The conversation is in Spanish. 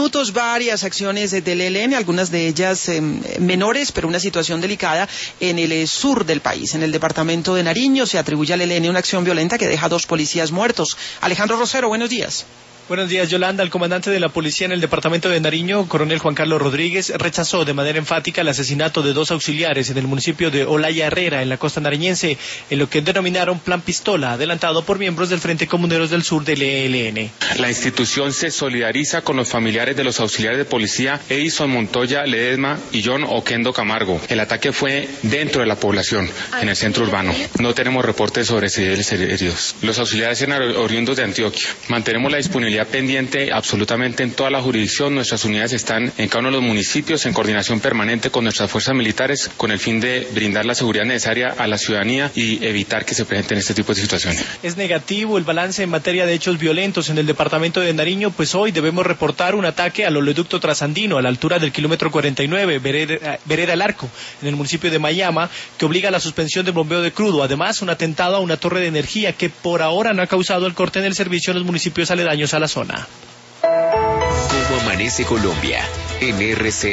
minutos varias acciones del ELN, algunas de ellas menores, pero una situación delicada en el sur del país, en el departamento de Nariño. Se atribuye al ELN una acción violenta que deja 2 policías muertos. Alejandro Rosero, buenos días. Buenos días, Yolanda. El comandante de la policía en el departamento de Nariño, coronel Juan Carlos Rodríguez, rechazó de manera enfática el asesinato de 2 auxiliares en el municipio de Olaya Herrera, en la costa nariñense, en lo que denominaron Plan Pistola, adelantado por miembros del Frente Comuneros del Sur del ELN. La institución se solidariza con los familiares de los auxiliares de policía Edison Montoya Ledesma y John Oquendo Camargo. El ataque fue dentro de la población, en el centro urbano. No tenemos reportes sobre civiles heridos. Los auxiliares eran oriundos de Antioquia. Mantenemos la disponibilidad pendiente absolutamente en toda la jurisdicción. Nuestras unidades están en cada uno de los municipios en coordinación permanente con nuestras fuerzas militares con el fin de brindar la seguridad necesaria a la ciudadanía y evitar que se presenten este tipo de situaciones. Es negativo el balance en materia de hechos violentos en el departamento de Nariño, pues hoy debemos reportar un ataque al oleoducto trasandino a la altura del kilómetro 49, Vereda El Arco, en el municipio de Mayama, que obliga a la suspensión del bombeo de crudo. Además, un atentado a una torre de energía que por ahora no ha causado el corte en el servicio en los municipios aledaños a la zona. ¿Cómo amanece Colombia? En RCN.